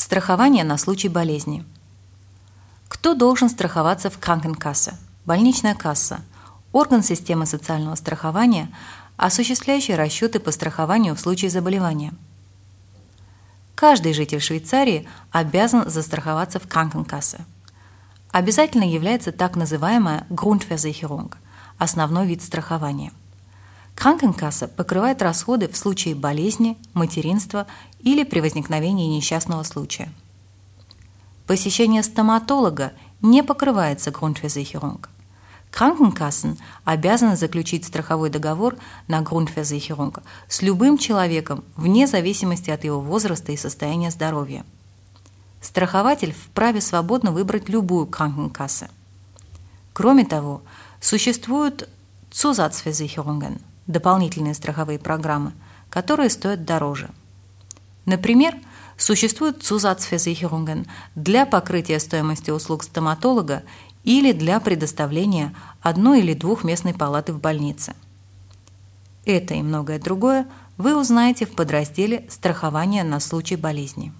Страхование на случай болезни. Кто должен страховаться в Krankenkasse? Больничная касса – орган системы социального страхования, осуществляющий расчеты по страхованию в случае заболевания. Каждый житель Швейцарии обязан застраховаться в Krankenkasse. Обязательно является так называемая Grundversicherung – основной вид страхования. Krankenkasse покрывает расходы в случае болезни, материнства или при возникновении несчастного случая. Посещение стоматолога не покрывается Grundversicherung. Krankenkassen обязаны заключить страховой договор на Grundversicherung с любым человеком вне зависимости от его возраста и состояния здоровья. Страхователь вправе свободно выбрать любую Krankenkasse. Кроме того, существуют Zusatzversicherungen – дополнительные страховые программы, которые стоят дороже. Например, существуют Zusatzversicherungen для покрытия стоимости услуг стоматолога или для предоставления одной или двухместной палаты в больнице. Это и многое другое вы узнаете в подразделе «Страхование на случай болезни».